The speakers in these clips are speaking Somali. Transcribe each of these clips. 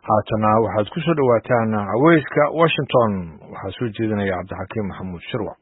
haatana waxaad ku soo dhawaataan caweyska Washington waxaa soo jeedinaya Cabdixakiim Maxamuud Shirwac.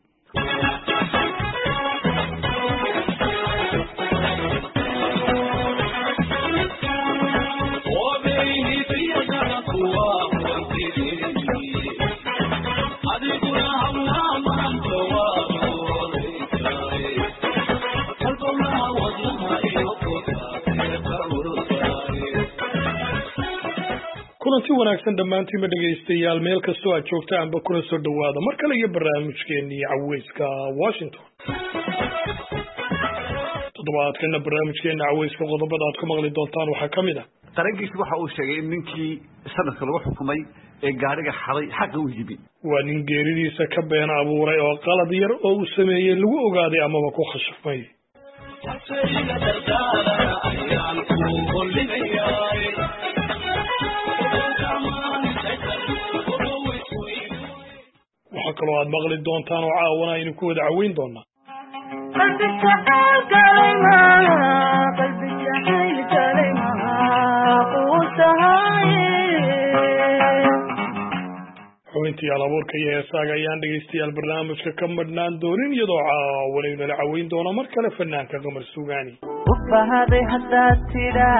kulanti wanaagsan dhamaantiin ma dhageystayaal meel kastoo aad joogtaan ba kuna soo dhawaada mar kale iyo barnaamijkeennii caweyska Washington. toddobaadkana barnaamijkeena caweyska qodobada aad ku maqli doontaan waxaa ka mid ah qarankiisa waxa uu sheegay in ninkii sanadka lagu xukumay ee gaariga xaday xaq u yimi waa nin geeridiisa ka been abuuray oo qalad yar oo uu sameeyay lagu ogaaday amaba ku khashafmay. waxaa kaloo aad maqli doontaan oo caawana aynu ku wada caweyn doonaa xubintii alabuurka iyo heesaaga ayaan dhegeystayaal barnaamijka ka madhnaan doonin iyadoo caawanaynu la caweyn doono mar kale fanaanka Qamar Suugaani. وفهذه حتى ترى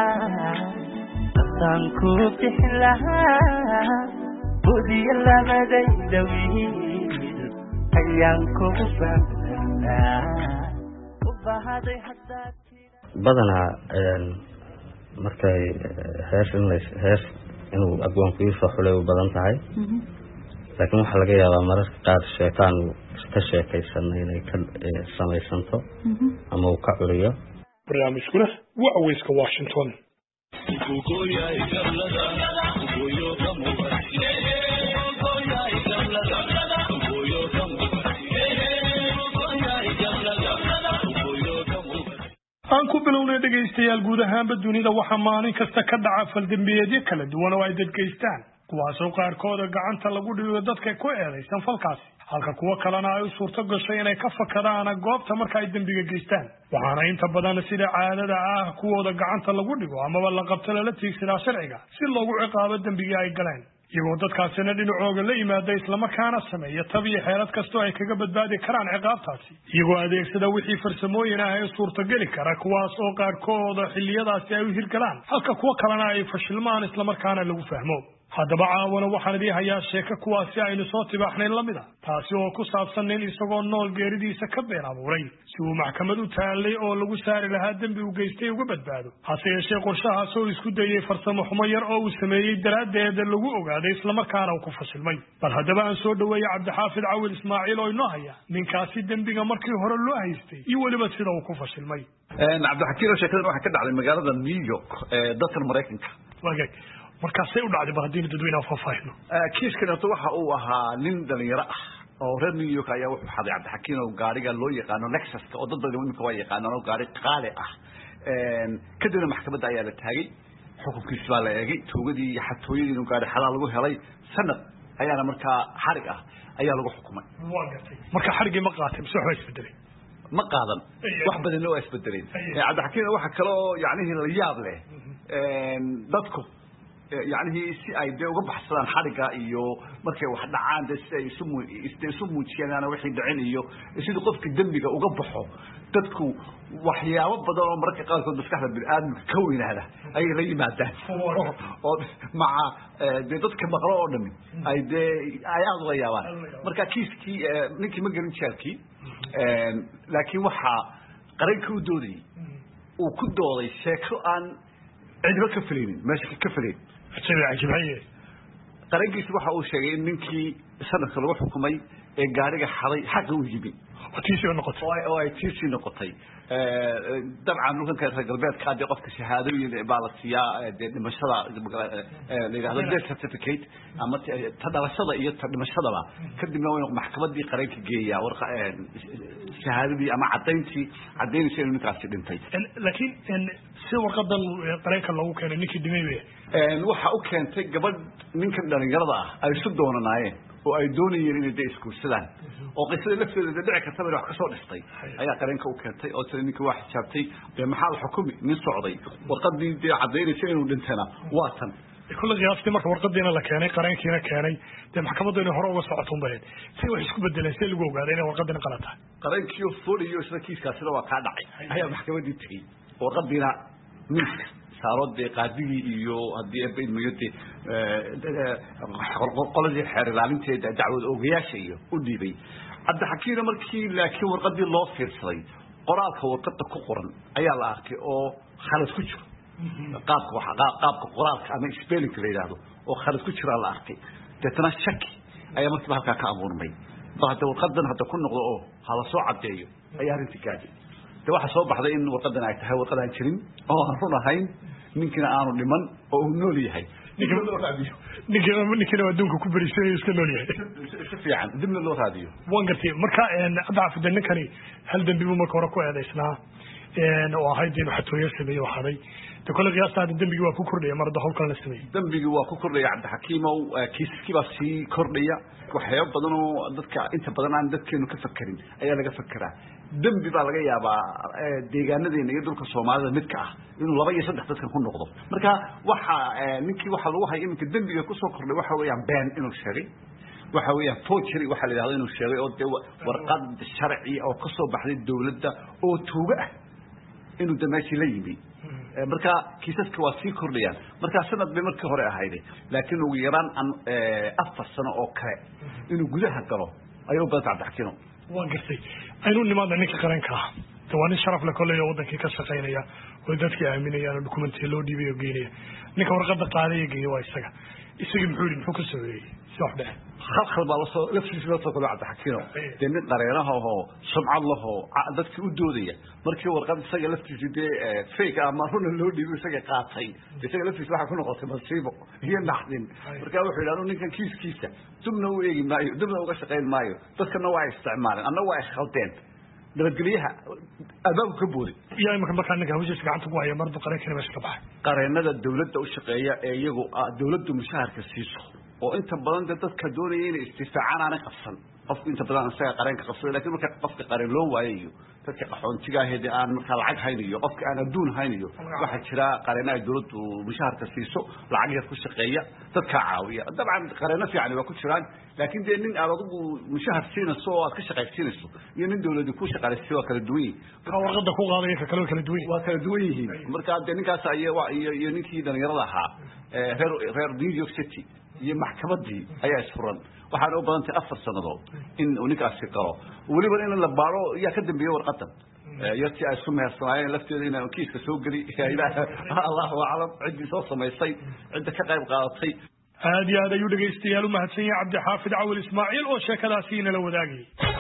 أنكو بحلها ودي الله مدى دوي أيانكو بفهمنا وفهذه حتى بدنا markay hees inuu addoonkiisa xulay badan tahay laakiin waxa laga yaabaa mararka qaar sheekaan iska sheekaysanay inay ka samaysanto ama uu ka curiyo barnaamijkuna waa caweyska Washington. aan ku bilownay dhageystayaal guud ahaanba dunida waxaa maalin kasta ka dhaca faldambiyeedyo kala duwan oo ay dadgeystaan kuwaasoo qaarkooda gacanta lagu dhigo dadka ku eedeysan falkaasi halka kuwa kalena ay u suurto gashay inay ka fakadaan goobta marka ay dambiga geystaan waxaana inta badan sida caadada ah kuwooda gacanta lagu dhigo amaba la qabto lala tiigsadaa sharciga si loogu ciqaabo dambigii ay galeen iyagoo dadkaasina dhinacooga la yimaada islamarkaana sameeya tab iyo xeelad kastoo ay kaga badbaadi karaan ciqaabtaasi iyagoo adeegsada wixii farsamooyin ah ee suurtageli kara kuwaas oo qaarkooda xilliyadaasi ay u hirgalaan halka kuwa kalena ay fashilmaan islamarkaana lagu fahmo. haddaba caawana waxaan idii hayaa sheeko kuwaasi aynu soo tibaaxnayn la mid a taasi oo ku saabsan nin isagoo nool geeridiisa ka been abuuray si uu maxkamad u taallay oo lagu saari lahaa dembi uu geystay uga badbaado hase yeeshee qorshahaas oo isku dayay farsamo xumo yar oo uu sameeyey daraaddeed lagu ogaaday islamarkaana uu ku fashilmay bal haddaba aan soo dhaweeyey Cabdixaafid Cawil Ismaaciil oo inoo haya ninkaasi dembiga markii hore loo haystay iyo weliba sida uu ku fashilmay. Cabdixakiim sheekadan waxaa ka dhacday magaalada New York dalka Mareykanka markaasay u dhacday baradina dadweynaha faahfaahino kiiskana waxa uu ahaa nin dhalinyaro ah oo reer New York ayaa wuxuu xaday Cabdixakiim oo gaariga loo yaqaano Lexus oo dad badan imika waa yaqaanaan oo gaari qaali ah kadibna maxkamadda ayaa la taagay xukunkiisa baa la eegay tuugadii iyo xatooyadii inuu gaari xalaal lagu helay sanad ayaana markaa xarig ah ayaa lagu xukumay marka xarigii ma qaatay mise waxba isbedelay ma qaadan wax badan oo isbedelay Cabdixakiim waxa kale oo yacni la yaab leh dadku يعني سي uga baxsadaan xariga iyo markay wax dhacaan ay isu muujiyaan ana wixii dhacin iyo sidoo qofka dambiga uga baxo dadku waxyaabo badan oo marka qaarkood maskaxda bini'aadamka ka weynaada ay la yimaadaan oo maca dadka maqlo oo dhami ay aad la yaabaan marka kiiskii ninkii ma garin jeelkii laakiin waxa qaranka u dooday uu ku dooday sheeko aan cidba ka filaynin meesha ka filayn qarankiisa waxa uu sheegay in ninkii sanadka lagu xukumay ee gaariga xaday xaq u yimi oo ay tiisi noqotay dabcan dhulkan reer galbeedka hadii qofka shahaadooyin baa la siiyaa dhimashada la yiraahdo death certificate ama tadalashada iyo dhimashadaba kadibna waa maxkamadii qaranka geeyaa warqa shahaadadii ama cadayntii inuu ninkaasi dhintay laakiin si warqadan qaranka lagu keenay ninkii dhimay waxa uu keentay gabadh ninkan dhalinyarada ah ay isu doonanaayeen oo ay doonayeen inay iskuursadaan oo qisada lafteeda dhici karta wax ka soo dhistay ayaa qaranka u keentay oo ninka wax xisaabtay maxaa xukumi nin socday warqadii cadeynaysa inuu dhintana waa tan كل قياستي marka warqadiina la keenay qareenkiina keenay de maxkamaddu inay hore uga socoto bayd si wax isku bedeleen si lagu ogaado inay warqadina qalata qareenkii fuliyo isla kiiskaasina waa ka dhacay ayaa maxkamadii tagay warqadiina miiska saaroodii qaadigii iyo hadii ay baydmayotay qoladii xeer ilaalinteeda dacwad ogayaasha iyo u dhiibay hadda xakiina markii laakiin warqadii loo fiirsaday qoraalka warqada ku qoran ayaa la arkay oo khalad ku jiro qaabka qoraalka ama spelling la yiraahdo oo khalad ku jira la arkay dadna shaki ayaa markii halka ka abuurmay baad warqadan hadda ku noqdo oo hala soo cadeeyo ayaa arintii gaadhay waxa soo baxday in warqadan ay tahay warqadan jirin oo aan run ahayn ninkina aanu dhiman oo uu nool yahay ninkina adduunka ku bariisay iska nool yahay si fiican dibna loo raadiyo waan gartay marka adaf ninkani hal dambi uu marka hore ku eedaysnaa oo ahayd inuu xatooyo sameeyo waxaday كل قياس هذا الدم جوا كوكردية مرة هول كلنا سمي دم جوا كوكردية عبد الحكيم أو كيس بس في كردية وحياة بدنه ضدك أنت بدنا عندك إنه كفكرين أي أنا كفكره دم بيبقى لقى يا با ديجان ذي نقدر كصومال متكع إنه لا بيصدق تذكر كون نقطة مركا وح نكى وحلوها يمكن الدم بيجوا كسر كردية وحوي عم بان إنه الشري وحوي فوتشري وحلي هذا إنه الشري أو ورقد الشرعي أو قصة بحد الدولة ده أو توجه إنه دماشي ليبي marka kiisaska waa sii kordhayaan marka sanad bay markii hore ahayd laakiin ugu yaraan an 4 sano oo kale inuu gudaha galo ayuu baad taxkiino waan gartay aynu nimaadna ninka qaranka tawani sharaf la kulay wadankii ka shaqeynaya oo dadkii aaminayaan dokumentiga loo dhiibay oo geynaya ninka warqada qaaday geeyo waa isaga muxuu ka sameeyay صحبه خلخل بالله لفش لو تقول عبد الحكيم دين قرينها هو سمع الله dadkii u doodaya markii warqad isaga laftiisii fake ama run loo dhiibay isaga qaatay isaga laftiisa waxa ku noqotay masiibo iyo naxdin marka wuxuu yiraahdo ninkan kiiskiisa dubna uu eegi maayo dubna uga shaqeyn maayo dadkana waa isticmaalaan anna waa khaldeen nabadgeliyaha albaabka ka boodi yaa imika markaa ninka hawshiisa gacanta ku haya mardu qarenkana meesha ka baxay qareenada dawladda u shaqeeya ee iyagu dawladdu mushaharka siiso oo inta badan dadka doonayay inay istifaacaan aan qabsan qofku inta badan isaga qareenka qabsado laakiin marka qofka qareen loo waayayo dadka qaxoontiga ahayd aan marka lacag haynayo qofka aan adduun haynayo waxa jira qareenada dawladdu mushaharka siiso lacag yar ku shaqeeya dadka caawiya dabcan qareena fiican waa ku jiraan laakiin de nin adigu mushahar siinayso oo aad ka shaqaysiinayso iyo nin dawladdu ku shaqalayso waa kala duwan ka warqada ku qaaday ka kala duwan waa kala duwan yihiin marka de ninkaas iyo ninkii dhalinyarada ahaa reer New York City iyo maxkamadii ayaa isfuran waxaan u badantay 4 sanadood in uu ninkaasi qaro waliba in la baaro yaa ka dambeeyay warqadan yartii ay sumeysanaayeen lafteeda in kiiska soo gali Allahu a'lam cidii soo sameysay cid ka qayb qaadatay aad iyo aad ayuu dhageystayaal u mahadsan yahay Cabdi Xaafid Awil Ismaaciil oo sheekadaasiina la wadaagay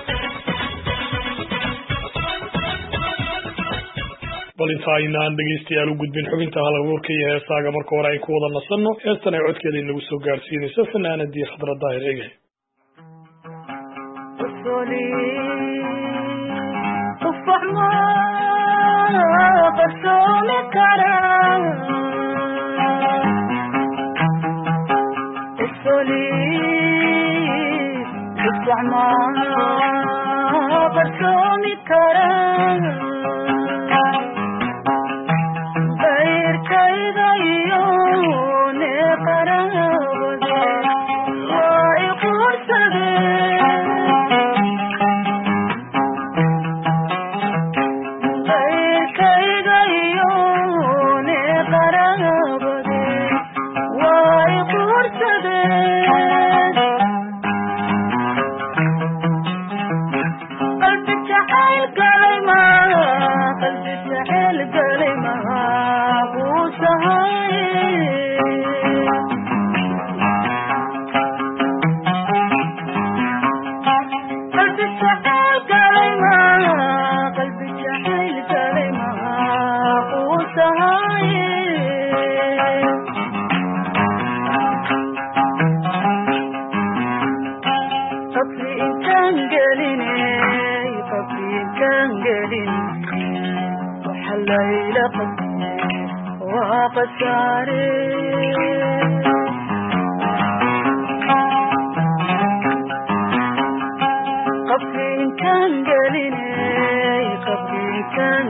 balintaayna dhageystayaal u gudbin xubinta halabuurka iyo heesaaga marka hore ay ku wada nasanno heestan ay codkeeda inagu soo gaarsiinayso fanaanadii Khadra Daahir Ege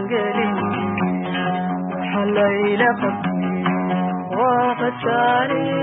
وقد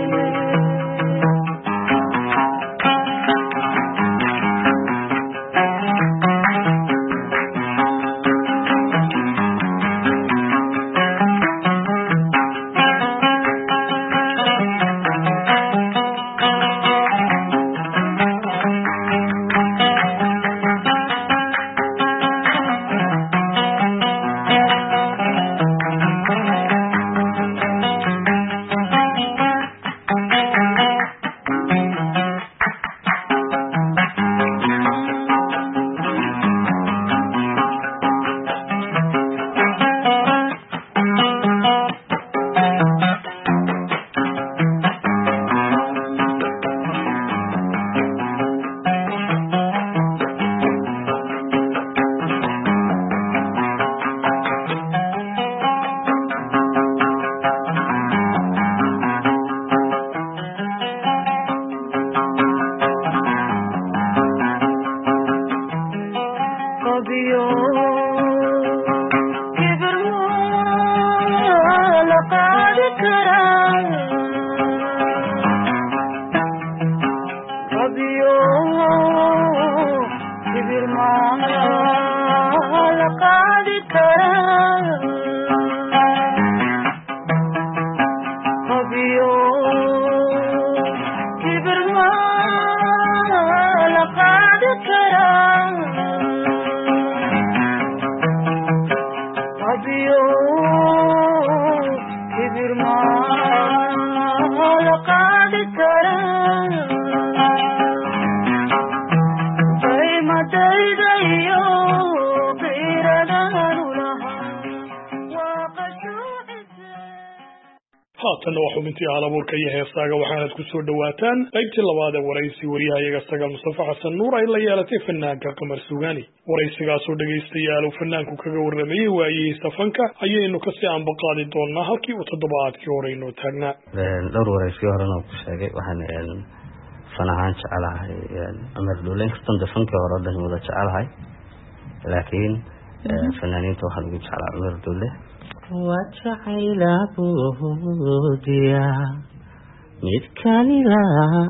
haatanna waa xubintii halabuurka iyo heesaaga waxaanad ku soo dhawaataan qaybtii labaad ee waraysi wariyahayaga Sagal Mustafa Xasan Nuur ay la yeelatay fanaanka Qamar Suugaani waraysigaasoo dhagaystayaal uu fanaanku kaga warramayay waayihiisa fanka ayaynu kasii aanbaqaadi doonaa halkii uu toddobaadkii hore inoo taagnaa dhowr waraysi horena ku sheegay waxaan fanahaan jecelahay Qamar Duule inkastoo fanka hore dhan wada jecelahay laakiin fanaaniinta waxaan ugu jeclaa Qamar Duule وجعل بوديا متكالي لا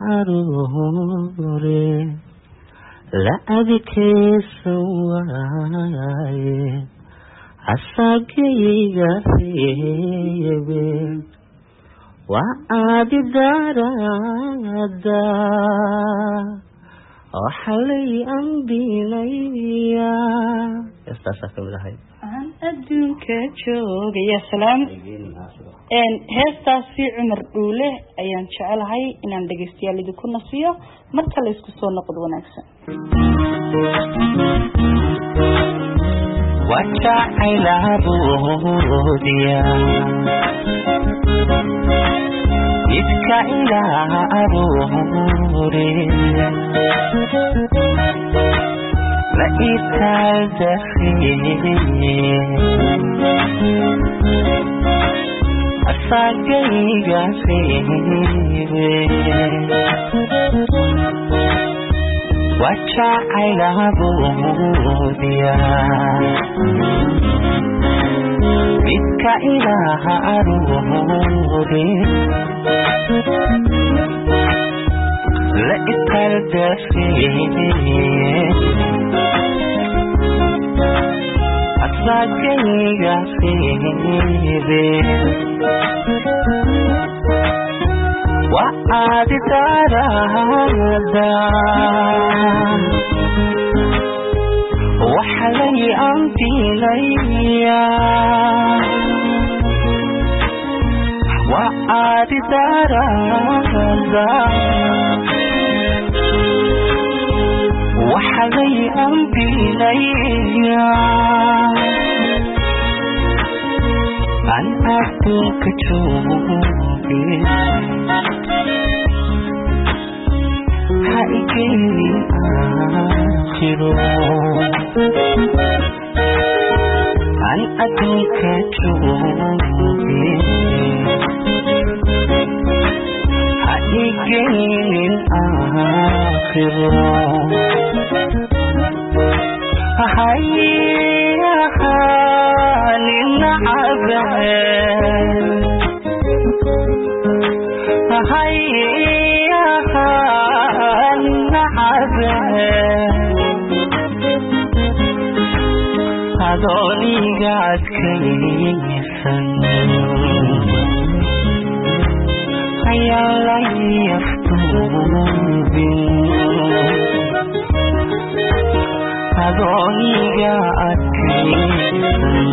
أروري لا أذكي سواي أساقي غريبي وعادي دارادا وحلي أمدي ليا استاساكم لهاي adduunka joogaya salaam heestaasi Cumar Duule ayaan jecelahay inaan dhageystayaal idinku nasiyo marka la isku soo noqdo wanaagsan wajacayla buudiya iska ilaha abuure la italdafine asagayga fiibe wajacayla buudiya midka ilaha aruure la italdafine asagayga fiibe وعادي دارادا وحلي أنتي ليا وعادي دارادا وحلي أنتي ليا أن أبوك تشوفي هايجيني آخره أن أبوك تشوفي هايجيني آخره هيا حالي العبد هيا حالي العبد هذولي قاعد كيسن هيا لا يفتوبين هذولي قاعد كيسن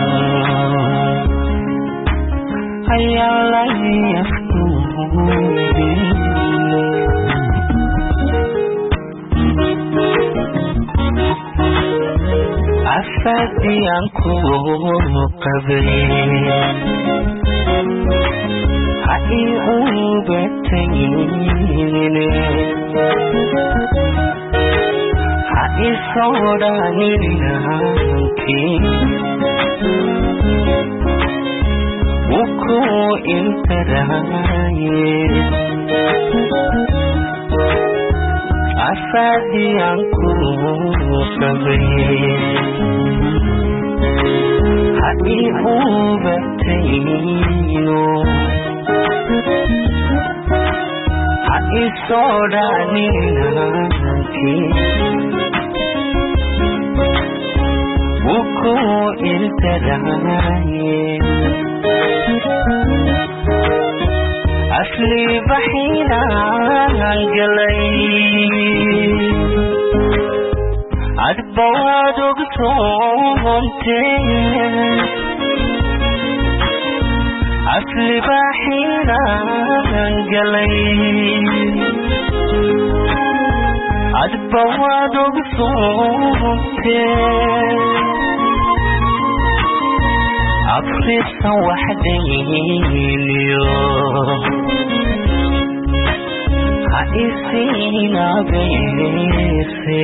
هيا لا يفتوبين أفادي أنكم قبلي هاي أوبتين هاي صوراني لنانكي وكو انتراي أفادي أنكم قبلي هاي أوبتين هاي صوراني لنانكي وكو انتراي أصلي بحينا قلي أدبواد وقصومتين أصلي بحينا farxinaan galay adba waad ugu soogtee afrisan waxdayniyo ha isiinagayse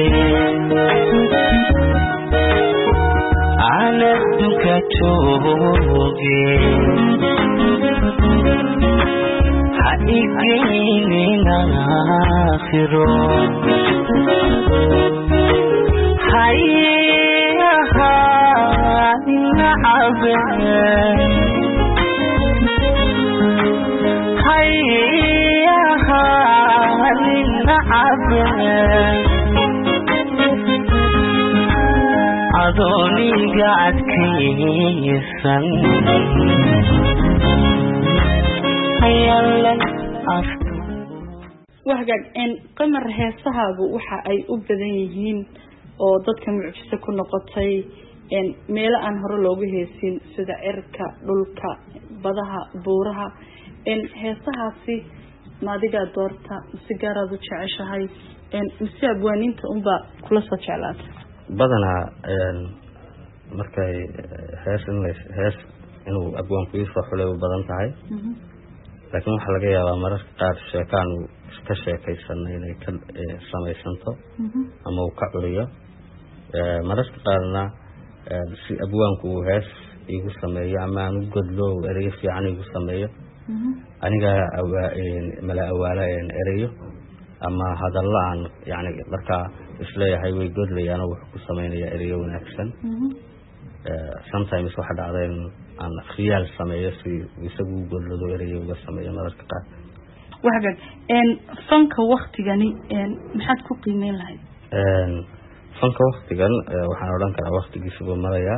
aan adduunka jooge ha igeynin aakhiro adooniga adkaysan hayalan wahagaag qamar heesahaagu waxa ay u badan yihiin oo dadka mucjiso ku noqotay meelo aan hore loogu heesin sida cirka dhulka badaha buuraha heesahaasi maadiga doorta si gaar ah u jeceshahay si abwaaninta unba kula soo jeclaata badana markay hees inuu abwaanku soo xulay u badan tahay laakiin waxa laga yaabaa mararka qaar sheekaan ka sheekaysanay inay ka samaysanto ama uu ka curiyo mararka qaarna si abwaanku uu hees igu sameeyo ama aan u godlo ereyo fiican igu sameeyo aniga mala awaala ereyo ama hadalla aan yani markaa isleeyahay way godlayaan oo wuxuu ku sameynaya ereyo wanaagsan sometimes waxa dhacday in aan khiyaal sameeyo si isagu u godlado ereyo uga sameeyo mararka qaar wahagaag fanka waqtigani maxaad ku qiimeyn lahayd fanka waqtigan waxaan odhan karaa waqtigiisa buu marayaa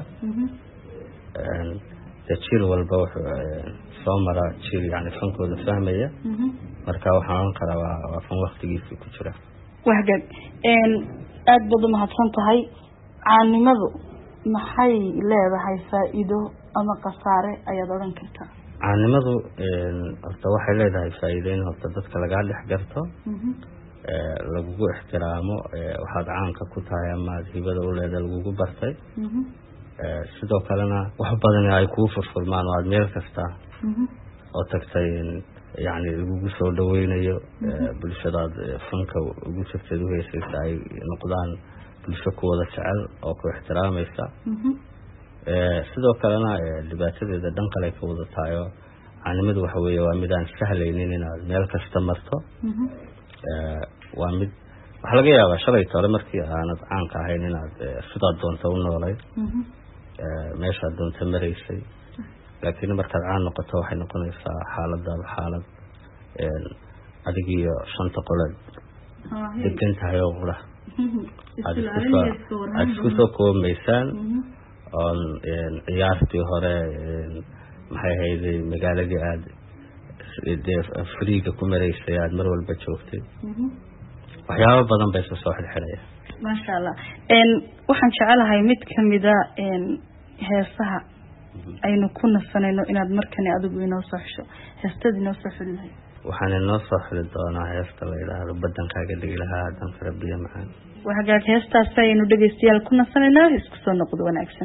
jiil walba wuxuu soo mara jiil yani fankooda fahmaya marka waxaan odhan karaa waa fan waqtigiisa ku jira wahagaag aad baad umahadsan tahay caanimadu maxay leedahay faa'iido ama khasaare ayaad odhan kartaa caanimadu horta waxay leedahay faa'iido in horta dadka lagaa dhex garto lagugu ixtiraamo waxaad caanka ku tahay ama hibada u leedahay lagugu bartay sidoo kalena wax badan ay kuu furfurmaan oo aad meel kasta oo tagtay yani lagugu soo dhaweynayo bulshadaad fanka ugu jirteed u heesaysa ay noqdaan bulsho ku wada jecel oo ku ixtiraamaysa sidoo kalena dhibaatadeeda dhan kale ka wada tahay oo caanimadu waxa weeye waa mid aan sahlaynin inaad meel kasta marto waa mid waxa laga yaabaa shalay tole markii aanad caanka ahayn inaad sidaad doonta u noolay meeshaad doonta maraysay laakiin markaad caan noqoto waxay noqonaysaa xaaladaada xaalad adigiyo shanta qoleed degan tahay oo qura aad isku soo koobaysaan oon ciyaartii hore maxay ahayd magaaladii aad friiga ku maraysay aad mar walba joogtay waxyaabo badan bay soo xilxilaya maasha Allah waxaan jecelahay mid kamida heesaha aynu ku nasanayno inaad markani adigu inoo soo xisho heestada inoo soo xilay waxaan inoo soo xili doonaa heesta la yiraahdo badankaaga dhigi lahaa danka rabbiga macaan wahagaag heestaas aynu dhageystayaal ku nasanaynaa isku soo noqdo wanaagsan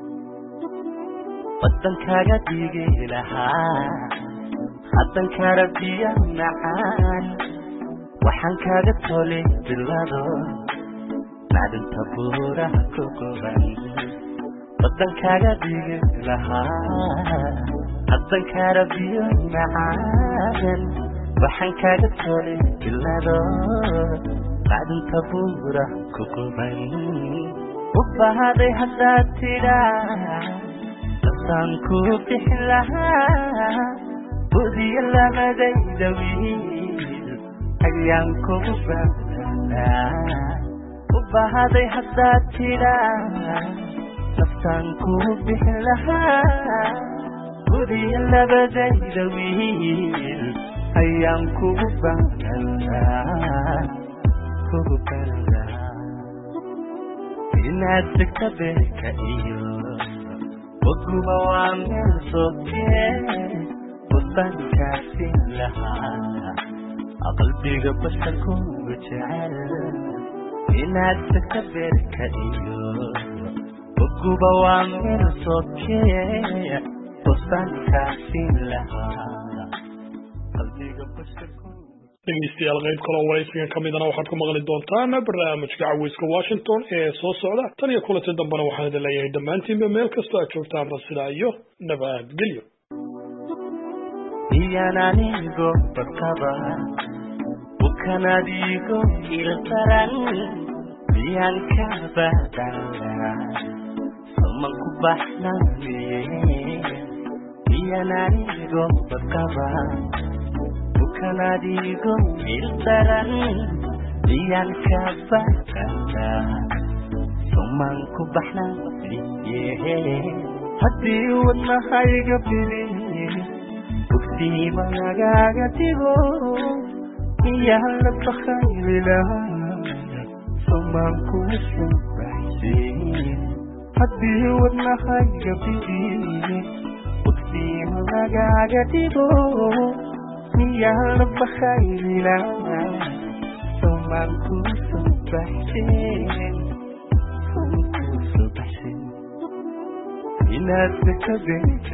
badankaaga dhigi lahaa danka rabbiga macaan waxaan kaaga tolay bilado macdanta buuraha ku qoran badankaaga dhigi lahaa danka rabbiga macaan waxaan kaaga tolay bilado macdanta buuraha ku qoran u bahaday haddaad tidhaa dasaan ku bixin lahaa budiya lamadayda wiil ayaan kugu baahdaa u bahaday haddaad tidhaa dasaan ku bixin lahaa budiya lamadayda wiil ayaan kugu baahdaa kugu baahdaa inaad degta beeka iyo وقوما وعمل صوتي bustaankaasi lahaa qalbiga basharku jecel inaad tagta beerka iyo uguba waa meel sokeeya bustaankaasi lahaa qalbiga basharku dhegeystayaal qayb kaloo waraysigan ka midana waxaad ku maqli doontaan barnaamijka caweyska Washington ee soo socda tan iyo kulanti dambana waxaan idin leeyahay dhammaantiinba meel kastoo aad joogtaan rasidaa iyo nabadgelyo iyananigo barkaba bukanadigo iltaran iyan kabadala soman ku baxnaniye iyananigo barkaba bukanadigo iltaran iyan kabadala soman ku baxnaniye haddii wadnahayga biliye بكتيما قاعدتيغو يا لبخيل لها ثم نكون بحسين حدي ودنا حاجة بيدي بكتيما قاعدتيغو يا لبخيل لها ثم نكون بحسين إلا تكذبت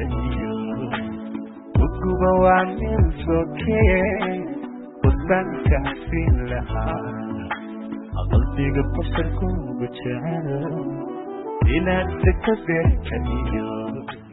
وقوبة وعمل سوكي وستنكاسي لها قلبي قبصركم بتشعر إلا تكذبت